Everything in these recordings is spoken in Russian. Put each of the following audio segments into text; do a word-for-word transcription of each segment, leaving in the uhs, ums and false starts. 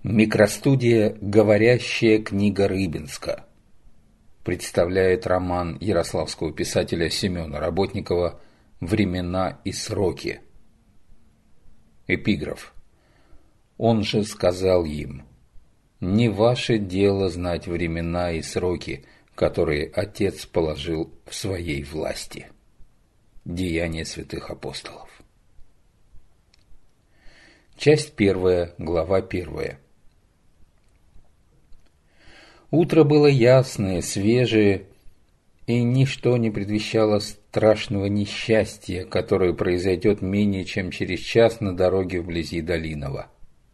Микростудия «Говорящая книга Рыбинска» представляет роман ярославского писателя Семена Работникова «Времена и сроки». Эпиграф. Он же сказал им: «Не ваше дело знать времена и сроки, которые Отец положил в своей власти». Деяния святых апостолов. Часть первая, глава первая. Утро было ясное, свежее, и ничто не предвещало страшного несчастья, которое произойдет менее чем через час на дороге вблизи Долинова.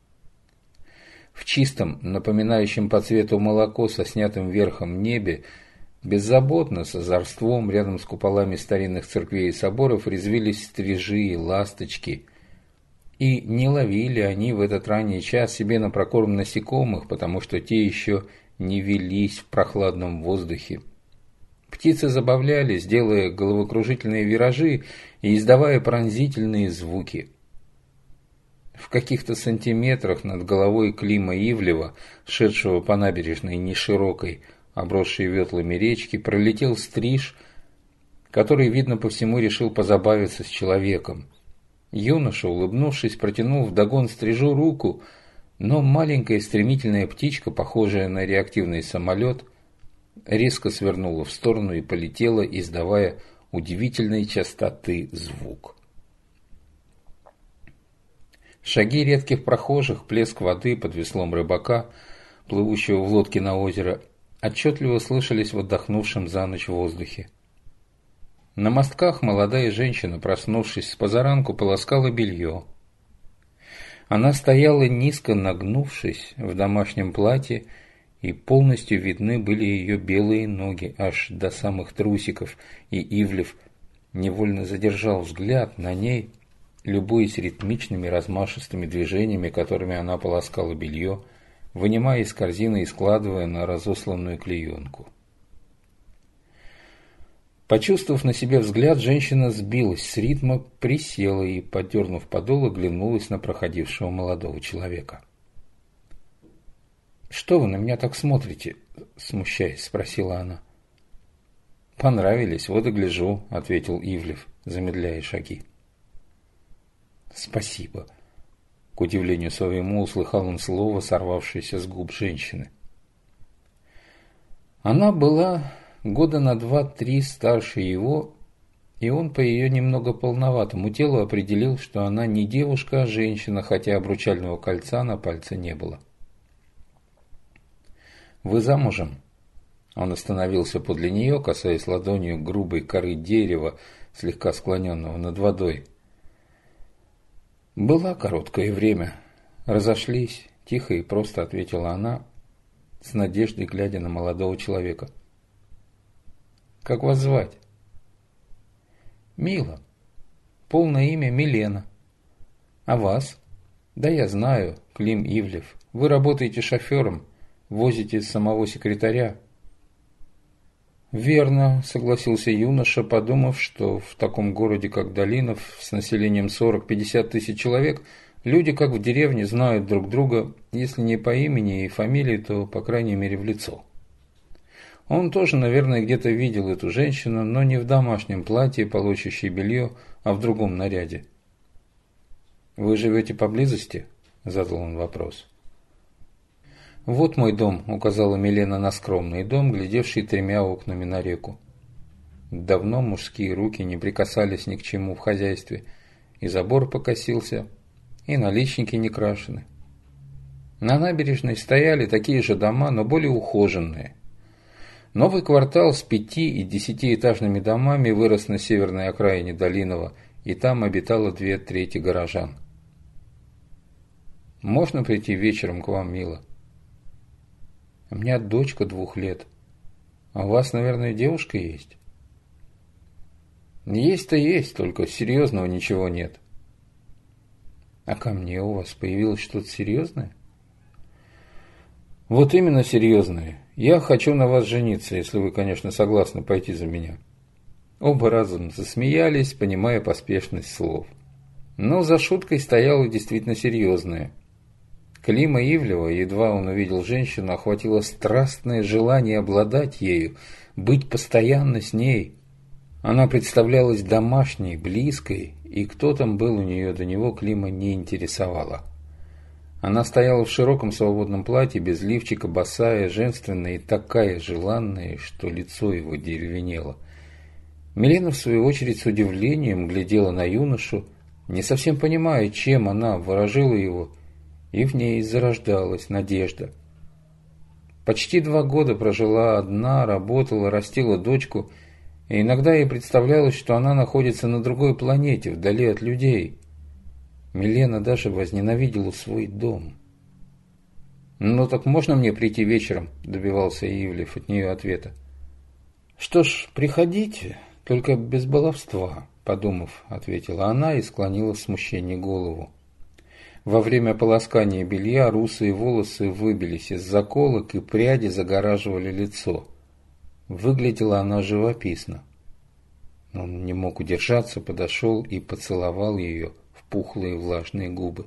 В чистом, напоминающем по цвету молоко со снятым верхом небе, беззаботно, с озорством, рядом с куполами старинных церквей и соборов резвились стрижи и ласточки, и не ловили они в этот ранний час себе на прокорм насекомых, потому что те еще не велись в прохладном воздухе. Птицы забавлялись, делая головокружительные виражи и издавая пронзительные звуки. В каких-то сантиметрах над головой Клима Ивлева, шедшего по набережной неширокой, обросшей ветлами речки, пролетел стриж, который, видно по всему, решил позабавиться с человеком. Юноша, улыбнувшись, протянул вдогон стрижу руку, но маленькая стремительная птичка, похожая на реактивный самолет, резко свернула в сторону и полетела, издавая удивительной частоты звук. Шаги редких прохожих, плеск воды под веслом рыбака, плывущего в лодке на озеро, отчетливо слышались в отдохнувшем за ночь воздухе. На мостках молодая женщина, проснувшись с позаранку, полоскала белье. Она стояла низко нагнувшись в домашнем платье, и полностью видны были ее белые ноги аж до самых трусиков, и Ивлев невольно задержал взгляд на ней, любуясь ритмичными размашистыми движениями, которыми она полоскала белье, вынимая из корзины и складывая на разосланную клеенку. Почувствовав на себе взгляд, женщина сбилась с ритма, присела и, поддернув подол, оглянулась на проходившего молодого человека. «Что вы на меня так смотрите?» – смущаясь, спросила она. «Понравились, вот и гляжу», – ответил Ивлев, замедляя шаги. «Спасибо», – к удивлению своему услыхал он слово, сорвавшееся с губ женщины. Она была года на два-три старше его, и он по ее немного полноватому телу определил, что она не девушка, а женщина, хотя обручального кольца на пальце не было. «Вы замужем?» Он остановился подле нее, касаясь ладонью грубой коры дерева, слегка склоненного над водой. «Была короткое время. Разошлись», – тихо и просто ответила она, с надеждой глядя на молодого человека. «Как вас звать?» «Мила. Полное имя Милена. А вас?» «Да я знаю, Клим Ивлев. Вы работаете шофером, возите самого секретаря». «Верно», – согласился юноша, подумав, что в таком городе, как Долинов, с населением сорок-пятьдесят тысяч человек, люди, как в деревне, знают друг друга, если не по имени и фамилии, то, по крайней мере, в лицо. Он тоже, наверное, где-то видел эту женщину, но не в домашнем платье, полощущей белье, а в другом наряде. «Вы живете поблизости?» – задал он вопрос. «Вот мой дом», – указала Милена на скромный дом, глядевший тремя окнами на реку. Давно мужские руки не прикасались ни к чему в хозяйстве, и забор покосился, и наличники не крашены. На набережной стояли такие же дома, но более ухоженные. Новый квартал с пяти- и десятиэтажными домами вырос на северной окраине Долинова, и там обитало две трети горожан. «Можно прийти вечером к вам, Мила?» «У меня дочка двух лет. А у вас, наверное, девушка есть?» «Есть-то есть, только серьезного ничего нет». «А ко мне у вас появилось что-то серьезное?» «Вот именно серьезное. Я хочу на вас жениться, если вы, конечно, согласны пойти за меня». Оба разом засмеялись, понимая поспешность слов. Но за шуткой стояло действительно серьезное. Клима Ивлева, едва он увидел женщину, охватило страстное желание обладать ею, быть постоянно с ней. Она представлялась домашней, близкой, и кто там был у нее до него, Клима не интересовало. Она стояла в широком свободном платье, без лифчика, босая, женственная и такая желанная, что лицо его деревенело. Милена, в свою очередь, с удивлением глядела на юношу, не совсем понимая, чем она ворожила его, и в ней зарождалась надежда. Почти два года прожила одна, работала, растила дочку, и иногда ей представлялось, что она находится на другой планете, вдали от людей. Милена даже возненавидела свой дом. «Ну так можно мне прийти вечером?» – добивался Ивлев от нее ответа. «Что ж, приходите, только без баловства», – подумав, ответила она и склонила в смущении голову. Во время полоскания белья русые волосы выбились из заколок, и пряди загораживали лицо. Выглядела она живописно. Он не мог удержаться, подошел и поцеловал ее в пухлые влажные губы.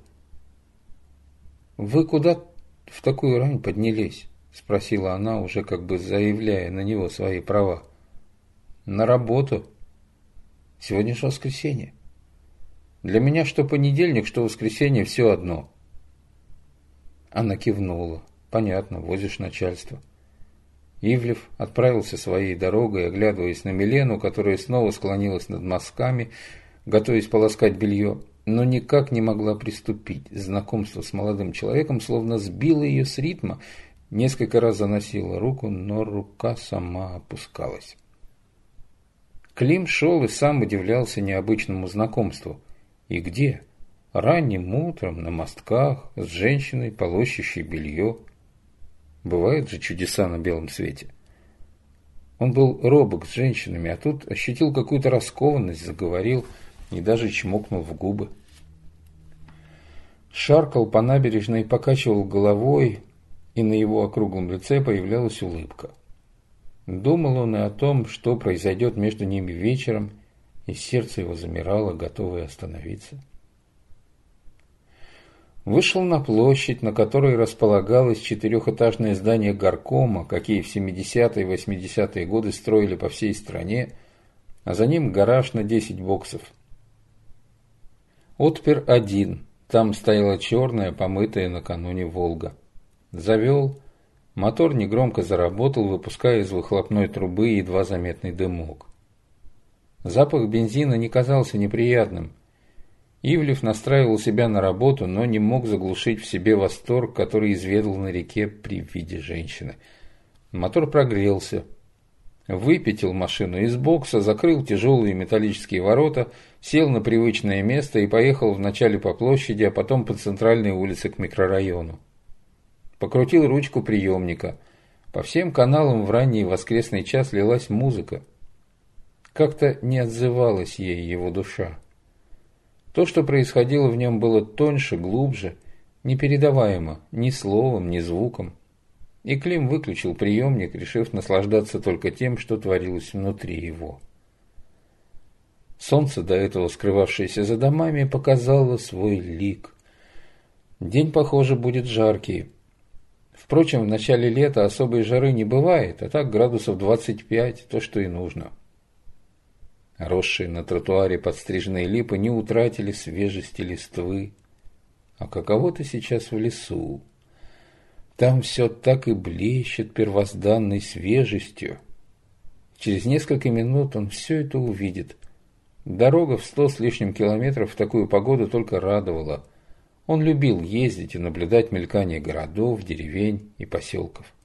«Вы куда в такую рань поднялись?» – спросила она, уже как бы заявляя на него свои права. «На работу. Сегодня же воскресенье. Для меня что понедельник, что воскресенье, все одно». Она кивнула. «Понятно, возишь начальство». Ивлев отправился своей дорогой, оглядываясь на Милену, которая снова склонилась над мазками, готовясь полоскать белье, но никак не могла приступить. Знакомство с молодым человеком словно сбило ее с ритма. Несколько раз заносила руку, но рука сама опускалась. Клим шел и сам удивлялся необычному знакомству. И где? Ранним утром на мостках с женщиной, полощущей белье. Бывают же чудеса на белом свете. Он был робок с женщинами, а тут ощутил какую-то раскованность, заговорил и даже чмокнул в губы. Шаркал по набережной, покачивал головой, и на его округлом лице появлялась улыбка. Думал он и о том, что произойдет между ними вечером, и сердце его замирало, готовое остановиться. Вышел на площадь, на которой располагалось четырехэтажное здание горкома, какие в семидесятые и восьмидесятые годы строили по всей стране, а за ним гараж на десять боксов. Отпер один, там стояла черная, помытая накануне «Волга». Завел, мотор негромко заработал, выпуская из выхлопной трубы едва заметный дымок. Запах бензина не казался неприятным. Ивлев настраивал себя на работу, но не мог заглушить в себе восторг, который изведал на реке при виде женщины. Мотор прогрелся. Выпятил машину из бокса, закрыл тяжелые металлические ворота, сел на привычное место и поехал вначале по площади, а потом по центральной улице к микрорайону. Покрутил ручку приемника. По всем каналам в ранний воскресный час лилась музыка. Как-то не отзывалась ей его душа. То, что происходило в нем, было тоньше, глубже, непередаваемо ни словом, ни звуком. И Клим выключил приемник, решив наслаждаться только тем, что творилось внутри его. Солнце, до этого скрывавшееся за домами, показало свой лик. День, похоже, будет жаркий. Впрочем, в начале лета особой жары не бывает, а так градусов двадцать пять, то, что и нужно. Росшие на тротуаре подстриженные липы не утратили свежести листвы. А каково-то сейчас в лесу. Там все так и блещет первозданной свежестью. Через несколько минут он все это увидит. Дорога в сто с лишним километров в такую погоду только радовала. Он любил ездить и наблюдать мелькание городов, деревень и поселков.